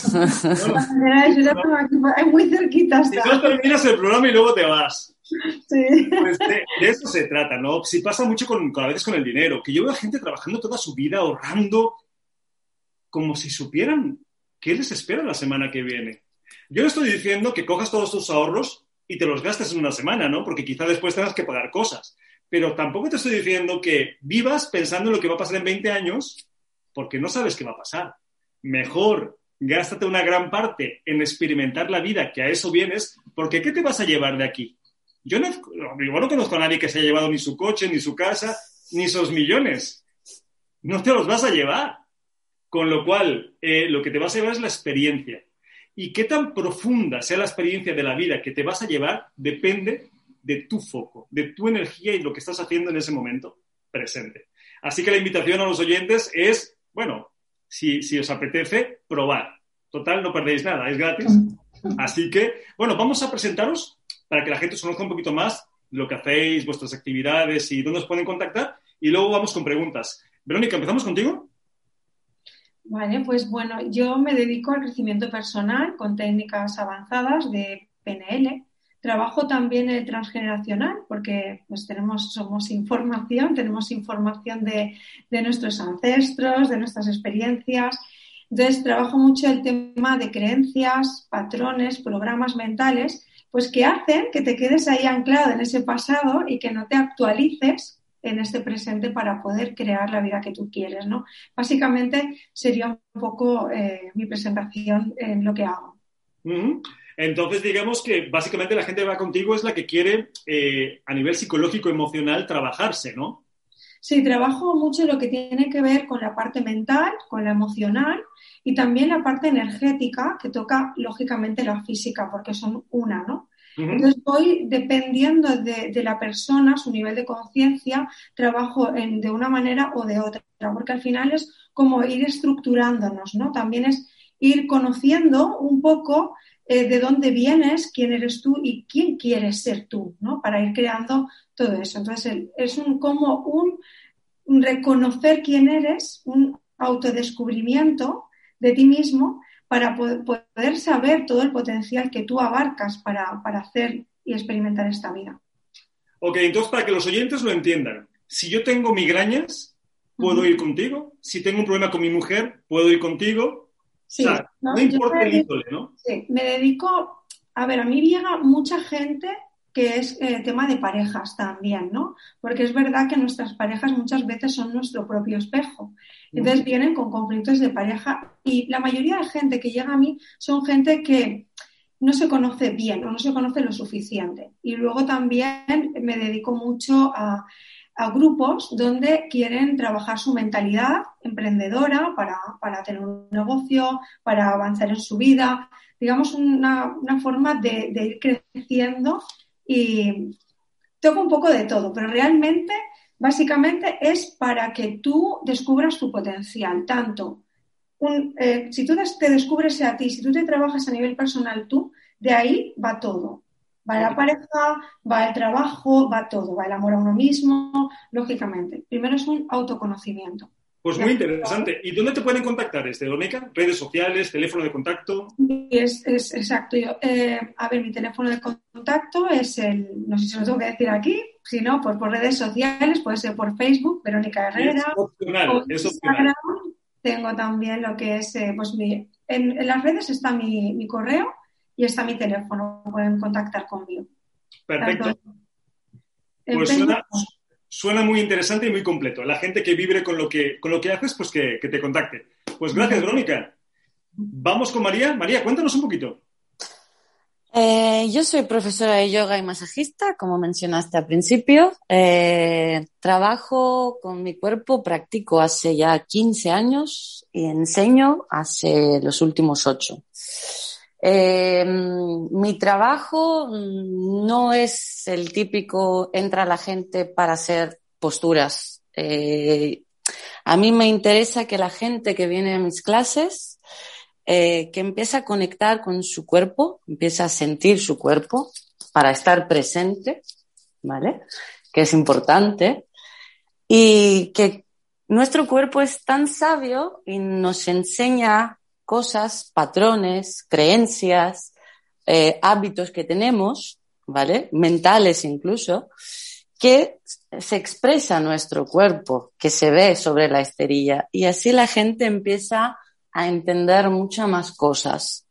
Aquí, muy cerquita está. Si no terminas el programa y luego te vas. Sí. Pues de eso se trata, ¿no? Si pasa mucho a veces con el dinero, que yo veo a gente trabajando toda su vida, ahorrando, como si supieran qué les espera la semana que viene. Yo no estoy diciendo que cojas todos tus ahorros y te los gastes en una semana, ¿no? Porque quizá después tengas que pagar cosas. Pero tampoco te estoy diciendo que vivas pensando en lo que va a pasar en 20 años, porque no sabes qué va a pasar. Mejor gástate una gran parte en experimentar la vida, que a eso vienes, porque ¿qué te vas a llevar de aquí? Yo no conozco a nadie que se haya llevado ni su coche, ni su casa, ni esos millones. No te los vas a llevar. Con lo cual, lo que te vas a llevar es la experiencia. Y qué tan profunda sea la experiencia de la vida que te vas a llevar depende de tu foco, de tu energía y lo que estás haciendo en ese momento presente. Así que la invitación a los oyentes es, bueno, si os apetece, probar. Total, no perdéis nada, es gratis. Así que, bueno, vamos a presentaros para que la gente os conozca un poquito más lo que hacéis, vuestras actividades y dónde os pueden contactar. Y luego vamos con preguntas. Verónica, ¿empezamos contigo? Vale, pues bueno, yo me dedico al crecimiento personal con técnicas avanzadas de PNL. Trabajo también el transgeneracional porque pues somos información, tenemos información de nuestros ancestros, de nuestras experiencias. Entonces trabajo mucho el tema de creencias, patrones, programas mentales, pues que hacen que te quedes ahí anclado en ese pasado y que no te actualices en este presente para poder crear la vida que tú quieres, ¿no? Básicamente sería un poco mi presentación en lo que hago. Uh-huh. Entonces, digamos que básicamente la gente que va contigo es la que quiere a nivel psicológico, emocional, trabajarse, ¿no? Sí, trabajo mucho lo que tiene que ver con la parte mental, con la emocional y también la parte energética que toca, lógicamente, la física, porque son una, ¿no? Uh-huh. Entonces voy dependiendo de la persona, su nivel de conciencia, trabajo de una manera o de otra, porque al final es como ir estructurándonos, ¿no? También es ir conociendo un poco de dónde vienes, quién eres tú y quién quieres ser tú, ¿no? Para ir creando todo eso. Entonces es como un reconocer quién eres, un autodescubrimiento de ti mismo para poder saber todo el potencial que tú abarcas para hacer y experimentar esta vida. Ok, entonces para que los oyentes lo entiendan, si yo tengo migrañas, ¿puedo ir contigo? Si tengo un problema con mi mujer, ¿puedo ir contigo? Sí, o sea, no importa el índole, ¿no? Sí, me dedico, a mí llega mucha gente que es tema de parejas también, ¿no? Porque es verdad que nuestras parejas muchas veces son nuestro propio espejo. Entonces vienen con conflictos de pareja y la mayoría de gente que llega a mí son gente que no se conoce bien o no se conoce lo suficiente. Y luego también me dedico mucho a grupos donde quieren trabajar su mentalidad emprendedora para tener un negocio, para avanzar en su vida, digamos una forma de ir creciendo y toco un poco de todo, pero realmente, básicamente es para que tú descubras tu potencial, tanto si tú te descubres a ti, si tú te trabajas a nivel personal tú, de ahí va todo. Va la pareja, va el trabajo, va todo, va el amor a uno mismo, lógicamente. Primero es un autoconocimiento. Pues muy interesante. ¿Y dónde te pueden contactar, Verónica? ¿Redes sociales, teléfono de contacto? Es exacto. Mi teléfono de contacto es no sé si lo tengo que decir aquí, si no, pues por redes sociales, puede ser por Facebook, Verónica Herrera. Es opcional, es opcional. Tengo también lo que es, en las redes está mi correo y está mi teléfono, pueden contactar conmigo. Perfecto. Pues suena muy interesante y muy completo. La gente que vibre con lo que haces, pues que te contacte. Pues gracias, Verónica. Vamos con María. María, cuéntanos un poquito. Yo soy profesora de yoga y masajista, como mencionaste al principio. Trabajo con mi cuerpo, practico hace ya 15 años y enseño hace los últimos 8. Mi trabajo no es el típico entra la gente para hacer posturas. A mí me interesa que la gente que viene a mis clases, que empiece a conectar con su cuerpo, empiece a sentir su cuerpo para estar presente, ¿vale? Que es importante. Y que nuestro cuerpo es tan sabio y nos enseña cosas, patrones, creencias, hábitos que tenemos, ¿vale? Mentales incluso, que se expresa nuestro cuerpo, que se ve sobre la esterilla. Y así la gente empieza a entender muchas más cosas.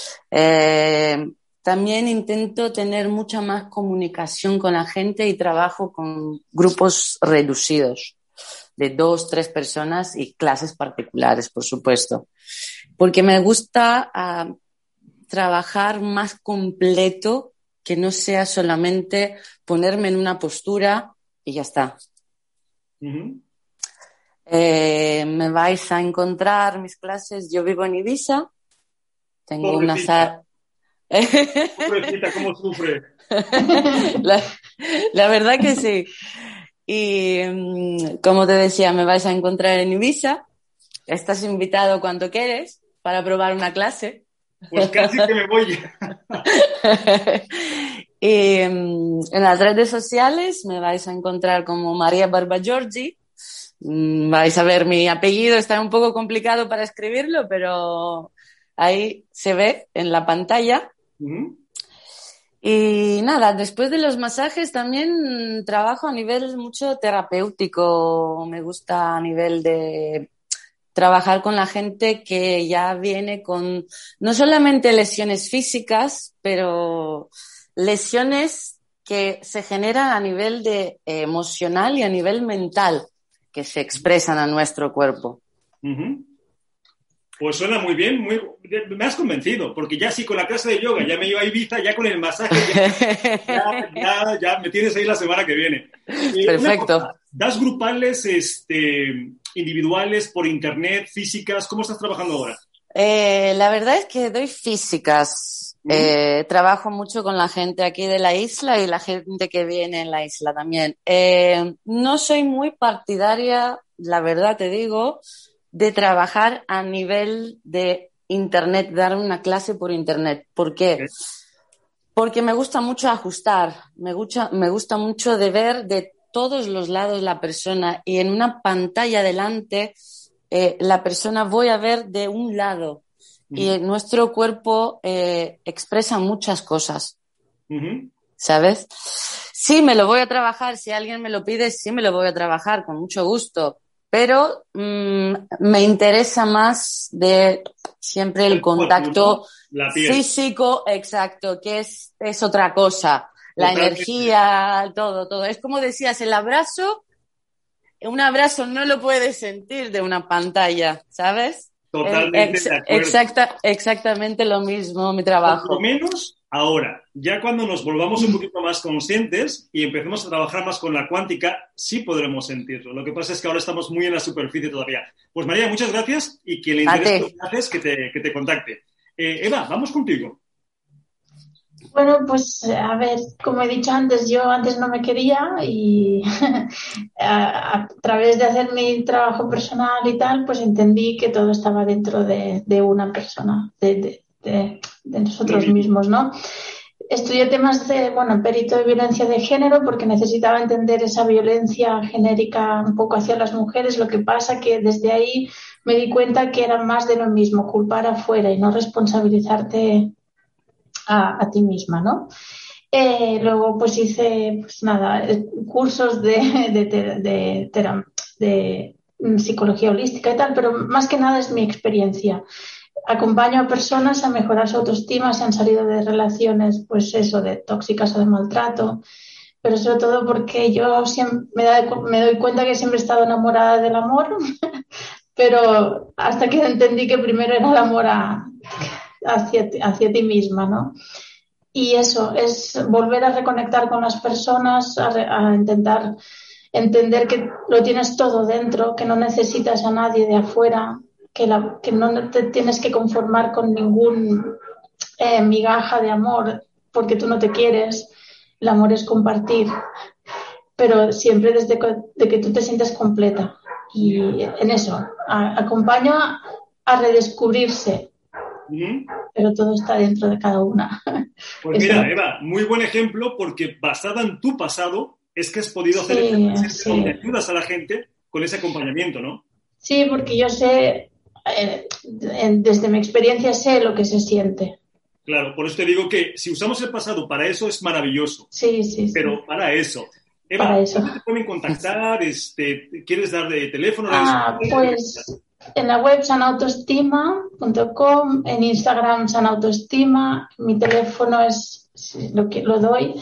También intento tener mucha más comunicación con la gente y trabajo con grupos reducidos de 2, 3 personas y clases particulares, por supuesto. Porque me gusta trabajar más completo, que no sea solamente ponerme en una postura y ya está. Uh-huh. Me vais a encontrar mis clases. Yo vivo en Ibiza. Tengo una sala. Pobrecita, ¿cómo sufre? La verdad que sí. Y como te decía, me vais a encontrar en Ibiza. Estás invitado cuando quieres para probar una clase. Pues casi que me voy. Y en las redes sociales me vais a encontrar como María Barbagiorgi. Vais a ver mi apellido, está un poco complicado para escribirlo, pero ahí se ve en la pantalla. Uh-huh. Y nada, después de los masajes también trabajo a nivel mucho terapéutico. Me gusta a nivel de trabajar con la gente que ya viene con no solamente lesiones físicas, pero lesiones que se generan a nivel de emocional y a nivel mental, que se expresan a nuestro cuerpo. Uh-huh. Pues suena muy bien, me has convencido, porque ya sí con la clase de yoga ya me iba a Ibiza, ya con el masaje ya me tienes ahí la semana que viene. Perfecto. ¿Das grupales individuales por internet, físicas? ¿Cómo estás trabajando ahora? La verdad es que doy físicas. Trabajo mucho con la gente aquí de la isla y la gente que viene en la isla también. No soy muy partidaria, la verdad te digo, de trabajar a nivel de internet, dar una clase por internet. ¿Por qué? Porque me gusta mucho ajustar, me gusta mucho de ver de todos los lados la persona y en una pantalla delante la persona voy a ver de un lado y nuestro cuerpo expresa muchas cosas, ¿sabes? Sí, me lo voy a trabajar, si alguien me lo pide, sí me lo voy a trabajar con mucho gusto. Pero me interesa más de siempre el contacto físico, exacto, que es otra cosa. La energía, todo. Es como decías, el abrazo, un abrazo no lo puedes sentir de una pantalla, ¿sabes? Totalmente de acuerdo. Exactamente lo mismo, mi trabajo. Por lo menos ahora, ya cuando nos volvamos un poquito más conscientes y empecemos a trabajar más con la cuántica, sí podremos sentirlo. Lo que pasa es que ahora estamos muy en la superficie todavía. Pues María, muchas gracias y que le interese lo que haces, que te contacte. Eva, vamos contigo. Bueno, pues a ver, como he dicho antes, yo antes no me quería y a través de hacer mi trabajo personal y tal, pues entendí que todo estaba dentro de una persona, de nosotros mismos, ¿no? Estudié temas perito de violencia de género porque necesitaba entender esa violencia genérica un poco hacia las mujeres. Lo que pasa que desde ahí me di cuenta que era más de lo mismo, culpar afuera y no responsabilizarte a ti misma, ¿no? Luego pues hice cursos de psicología holística y tal, pero más que nada es mi experiencia. Acompaño a personas a mejorar su autoestima si han salido de relaciones, pues eso, de tóxicas o de maltrato, pero sobre todo porque yo siempre me doy cuenta que siempre he estado enamorada del amor, pero hasta que entendí que primero era el amor hacia ti misma, ¿no? Y eso, es volver a reconectar con las personas, a intentar entender que lo tienes todo dentro, que no necesitas a nadie de afuera, que no te tienes que conformar con ningún migaja de amor porque tú no te quieres. El amor es compartir, pero siempre desde que tú te sientes completa. Y en eso, acompaño a redescubrirse. Pero todo está dentro de cada una. Pues mira, Eva, muy buen ejemplo, porque basada en tu pasado es que has podido hacer ese presente donde ayudas a la gente con ese acompañamiento, ¿no? Sí, porque yo sé, desde mi experiencia sé lo que se siente. Claro, por eso te digo que si usamos el pasado para eso es maravilloso. Sí. Pero para eso. Eva, para eso. ¿cómo te pueden contactar? ¿Quieres dar de teléfono? Pues en la web sanautoestima.com, en Instagram sanautoestima, mi teléfono es, lo doy,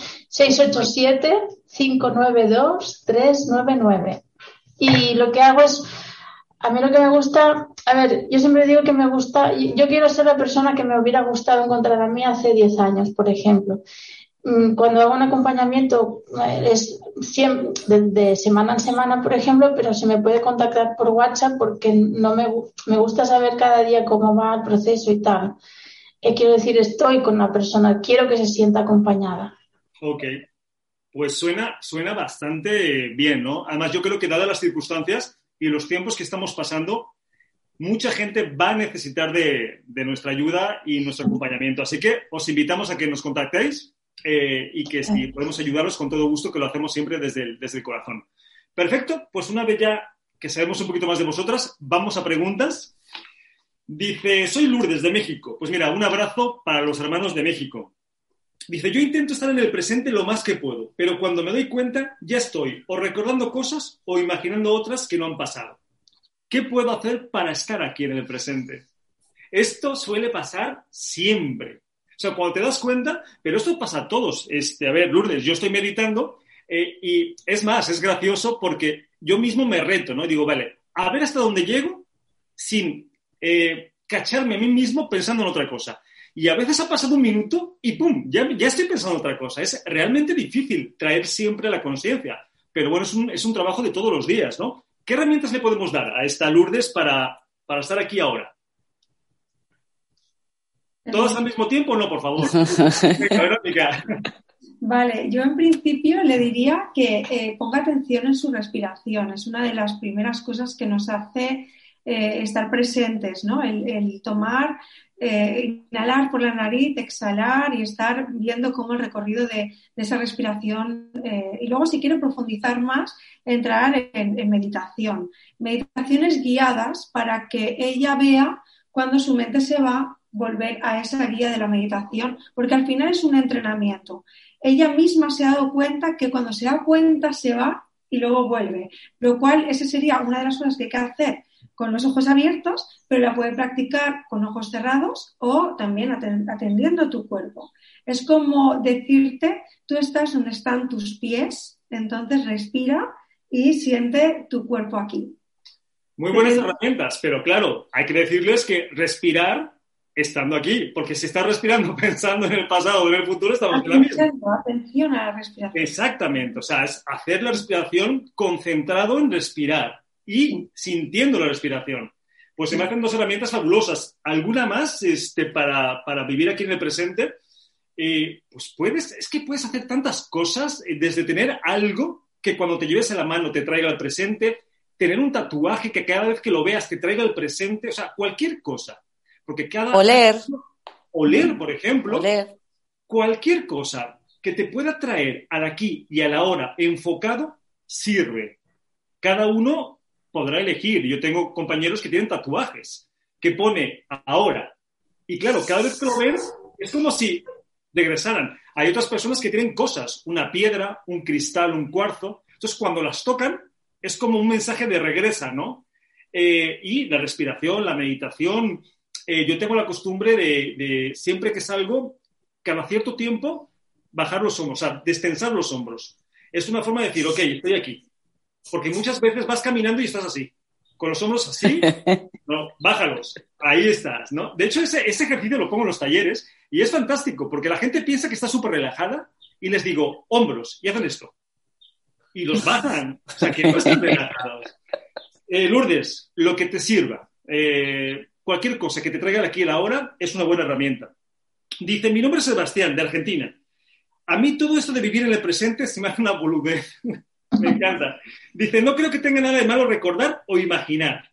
687-592-399. Y lo que hago es, a mí lo que me gusta, yo siempre digo que me gusta, yo quiero ser la persona que me hubiera gustado encontrar a mí hace 10 años, por ejemplo. Cuando hago un acompañamiento es de semana en semana, por ejemplo, pero se me puede contactar por WhatsApp porque no me gusta saber cada día cómo va el proceso y tal. Quiero decir, estoy con una persona, quiero que se sienta acompañada. Ok, pues suena bastante bien, ¿no? Además, yo creo que dadas las circunstancias y los tiempos que estamos pasando, mucha gente va a necesitar de nuestra ayuda y nuestro acompañamiento. Así que os invitamos a que nos contactéis. Y que si podemos ayudaros con todo gusto, que lo hacemos siempre desde el corazón. Perfecto, pues una vez ya que sabemos un poquito más de vosotras, vamos a preguntas. Dice, soy Lourdes de México. Pues mira, un abrazo para los hermanos de México. Dice, yo intento estar en el presente lo más que puedo, pero cuando me doy cuenta ya estoy o recordando cosas o imaginando otras que no han pasado. ¿Qué puedo hacer para estar aquí en el presente? Esto suele pasar siempre. O sea, cuando te das cuenta, pero esto pasa a todos. A ver, Lourdes, yo estoy meditando y es más, es gracioso porque yo mismo me reto, ¿no? Y digo, vale, a ver hasta dónde llego sin cacharme a mí mismo pensando en otra cosa. Y a veces ha pasado un minuto y ¡pum! Ya estoy pensando en otra cosa. Es realmente difícil traer siempre la conciencia. Pero bueno, es un trabajo de todos los días, ¿no? ¿Qué herramientas le podemos dar a esta Lourdes para estar aquí ahora? ¿Todas al mismo tiempo? No, por favor. Vale, yo en principio le diría que ponga atención en su respiración. Es una de las primeras cosas que nos hace estar presentes, ¿no? El tomar, inhalar por la nariz, exhalar y estar viendo cómo el recorrido de esa respiración. Y luego, si quiere profundizar más, entrar en meditación. Meditaciones guiadas para que ella vea cuando su mente se va, volver a esa guía de la meditación, porque al final es un entrenamiento. Ella misma se ha dado cuenta que cuando se da cuenta se va y luego vuelve, lo cual esa sería una de las cosas que hay que hacer con los ojos abiertos, pero la puede practicar con ojos cerrados o también atendiendo tu cuerpo. Es como decirte, tú estás donde están tus pies, entonces respira y siente tu cuerpo aquí. Muy buenas herramientas, pero claro, hay que decirles que respirar estando aquí, porque si estás respirando pensando en el pasado o en el futuro, estamos en la misma. Atención a la respiración. Exactamente, o sea, es hacer la respiración concentrado en respirar y sintiendo la respiración. Pues se me hacen dos herramientas fabulosas. ¿Alguna más para vivir aquí en el presente? Pues puedes hacer tantas cosas, desde tener algo que cuando te lleves en la mano te traiga al presente, tener un tatuaje que cada vez que lo veas te traiga al presente, o sea, cualquier cosa. Porque oler, por ejemplo, cualquier cosa que te pueda traer al aquí y a la ahora enfocado, sirve. Cada uno podrá elegir. Yo tengo compañeros que tienen tatuajes, que pone ahora. Y claro, cada vez que lo ves, es como si regresaran. Hay otras personas que tienen cosas, una piedra, un cristal, un cuarzo. Entonces, cuando las tocan, es como un mensaje de regresa, ¿no? Y la respiración, la meditación. Yo tengo la costumbre de siempre que salgo, cada cierto tiempo, bajar los hombros, o sea, destensar los hombros. Es una forma de decir, ok, estoy aquí. Porque muchas veces vas caminando y estás así, con los hombros así, no, bájalos, ahí estás, ¿no? De hecho, ese ejercicio lo pongo en los talleres y es fantástico, porque la gente piensa que está súper relajada y les digo, hombros, y hacen esto. Y los bajan, o sea, que no están relajados. Lourdes, lo que te sirva. Cualquier cosa que te traiga de aquí a la hora es una buena herramienta. Dice, mi nombre es Sebastián, de Argentina. A mí todo esto de vivir en el presente se me hace una boludez. Me encanta. Dice, no creo que tenga nada de malo recordar o imaginar.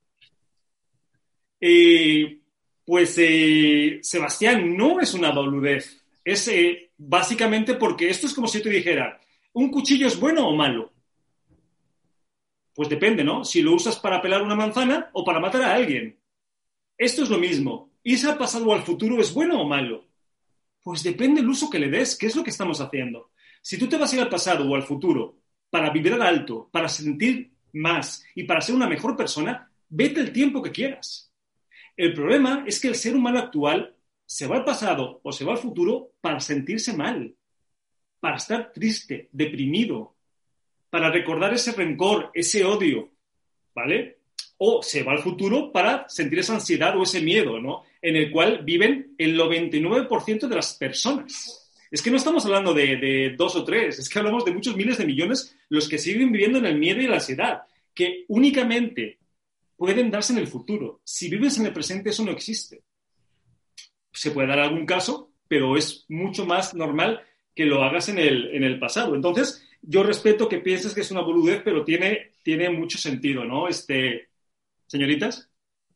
Sebastián, no es una boludez. Es básicamente porque esto es como si yo te dijera, ¿un cuchillo es bueno o malo? Pues depende, ¿no? Si lo usas para pelar una manzana o para matar a alguien. Esto es lo mismo. ¿Irse al pasado o al futuro es bueno o malo? Pues depende del uso que le des. ¿Qué es lo que estamos haciendo? Si tú te vas a ir al pasado o al futuro para vibrar alto, para sentir más y para ser una mejor persona, vete el tiempo que quieras. El problema es que el ser humano actual se va al pasado o se va al futuro para sentirse mal, para estar triste, deprimido, para recordar ese rencor, ese odio, ¿vale? O se va al futuro para sentir esa ansiedad o ese miedo, ¿no? En el cual viven el 99% de las personas. Es que no estamos hablando de 2 o 3, es que hablamos de muchos miles de millones los que siguen viviendo en el miedo y la ansiedad, que únicamente pueden darse en el futuro. Si vives en el presente, eso no existe. Se puede dar algún caso, pero es mucho más normal que lo hagas en el pasado. Entonces, yo respeto que pienses que es una boludez, pero tiene mucho sentido, ¿no? Señoritas.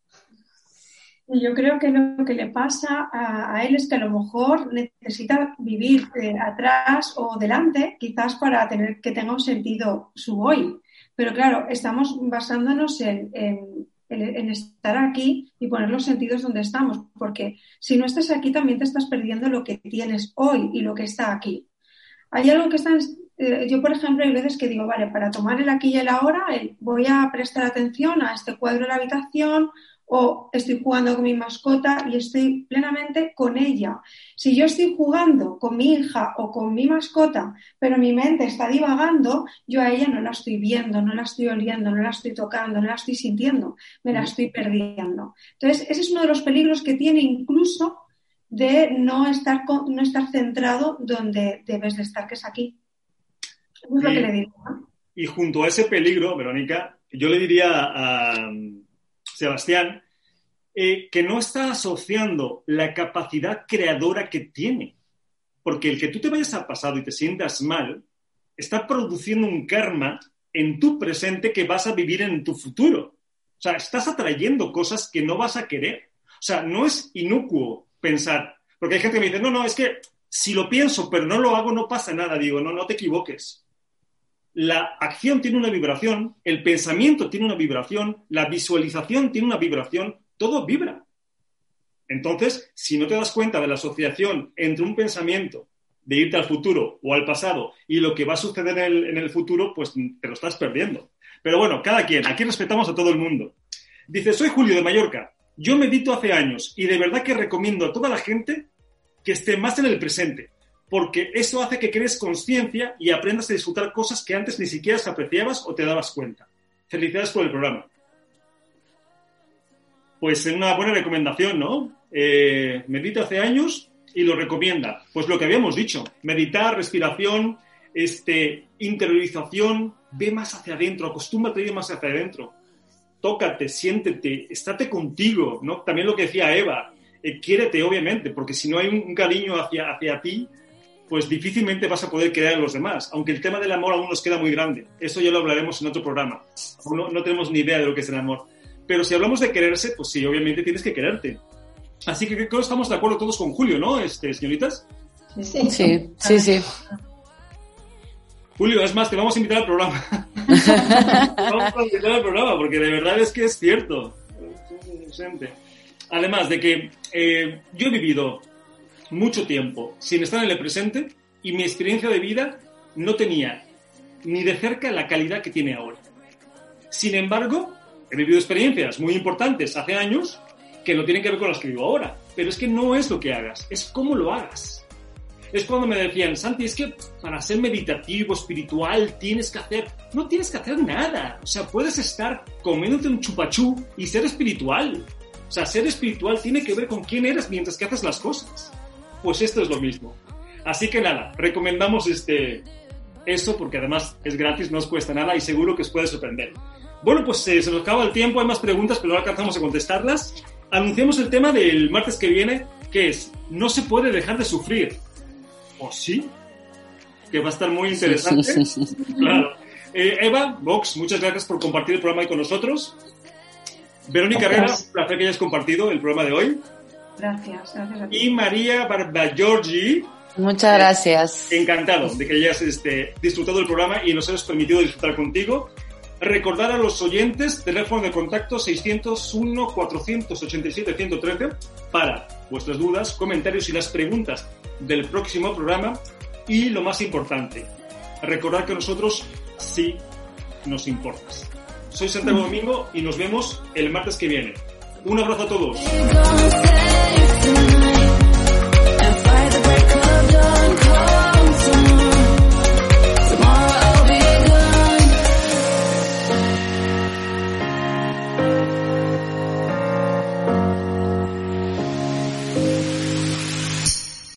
Yo creo que lo que le pasa a él es que a lo mejor necesita vivir atrás o delante, quizás para que tenga un sentido su hoy. Pero claro, estamos basándonos en estar aquí y poner los sentidos donde estamos, porque si no estás aquí también te estás perdiendo lo que tienes hoy y lo que está aquí. Hay algo que yo, por ejemplo, hay veces que digo, vale, para tomar el aquí y el ahora, voy a prestar atención a este cuadro en la habitación o estoy jugando con mi mascota y estoy plenamente con ella. Si yo estoy jugando con mi hija o con mi mascota, pero mi mente está divagando, yo a ella no la estoy viendo, no la estoy oliendo, no la estoy tocando, no la estoy sintiendo, me la estoy perdiendo. Entonces, ese es uno de los peligros que tiene incluso de no estar centrado donde debes de estar, que es aquí. Eso es lo que le digo, ¿no? Y junto a ese peligro, Verónica, yo le diría a Sebastián que no está asociando la capacidad creadora que tiene. Porque el que tú te vayas al pasado y te sientas mal, está produciendo un karma en tu presente que vas a vivir en tu futuro. O sea, estás atrayendo cosas que no vas a querer. O sea, no es inocuo pensar. Porque hay gente que me dice, no, es que si lo pienso pero no lo hago no pasa nada. Digo, no te equivoques. La acción tiene una vibración, el pensamiento tiene una vibración, la visualización tiene una vibración, todo vibra. Entonces, si no te das cuenta de la asociación entre un pensamiento de irte al futuro o al pasado y lo que va a suceder en el futuro, pues te lo estás perdiendo. Pero bueno, cada quien, aquí respetamos a todo el mundo. Dice, soy Julio de Mallorca, yo medito hace años y de verdad que recomiendo a toda la gente que esté más en el presente, porque eso hace que crees conciencia y aprendas a disfrutar cosas que antes ni siquiera apreciabas o te dabas cuenta. Felicidades por el programa. Pues es una buena recomendación, ¿no? Medita hace años y lo recomienda. Pues lo que habíamos dicho, meditar, respiración, interiorización, ve más hacia adentro, acostúmbrate a ir más hacia adentro. Tócate, siéntete, estate contigo, ¿no? También lo que decía Eva, quiérete, obviamente, porque si no hay un cariño hacia ti, pues difícilmente vas a poder querer a los demás. Aunque el tema del amor aún nos queda muy grande. Eso ya lo hablaremos en otro programa. Aún no tenemos ni idea de lo que es el amor. Pero si hablamos de quererse, pues sí, obviamente tienes que quererte. Así que creo que estamos de acuerdo todos con Julio, ¿no, señoritas? Sí. Julio, es más, te vamos a invitar al programa. Vamos a invitar al programa, porque de verdad es que es cierto. Además de que yo he vivido mucho tiempo sin estar en el presente y mi experiencia de vida no tenía ni de cerca la calidad que tiene ahora. Sin embargo, he vivido experiencias muy importantes hace años que no tienen que ver con las que vivo ahora. Pero es que no es lo que hagas, es cómo lo hagas. Es cuando me decían, Santi, es que para ser meditativo, espiritual, tienes que hacer... No tienes que hacer nada. O sea, puedes estar comiéndote un chupachú y ser espiritual. O sea, ser espiritual tiene que ver con quién eres mientras que haces las cosas. Pues esto es lo mismo. Así que nada, recomendamos eso porque además es gratis, no os cuesta nada y seguro que os puede sorprender. Bueno, pues se nos acaba el tiempo, hay más preguntas, pero no alcanzamos a contestarlas. Anunciamos el tema del martes que viene, que es, no se puede dejar de sufrir. ¿O sí? Que va a estar muy interesante. Sí. Claro. Eva, Vox, muchas gracias por compartir el programa hoy con nosotros. Verónica Herrera, un placer que hayas compartido el programa de hoy. Gracias a ti. Y María Barbagiorgi. Muchas gracias. Encantado de que hayas disfrutado del programa y nos hayas permitido disfrutar contigo. Recordar a los oyentes, teléfono de contacto 601-487-113 para vuestras dudas, comentarios y las preguntas del próximo programa. Y lo más importante, recordar que nosotros sí nos importas. Soy Santiago Domingo y nos vemos el martes que viene. Un abrazo a todos.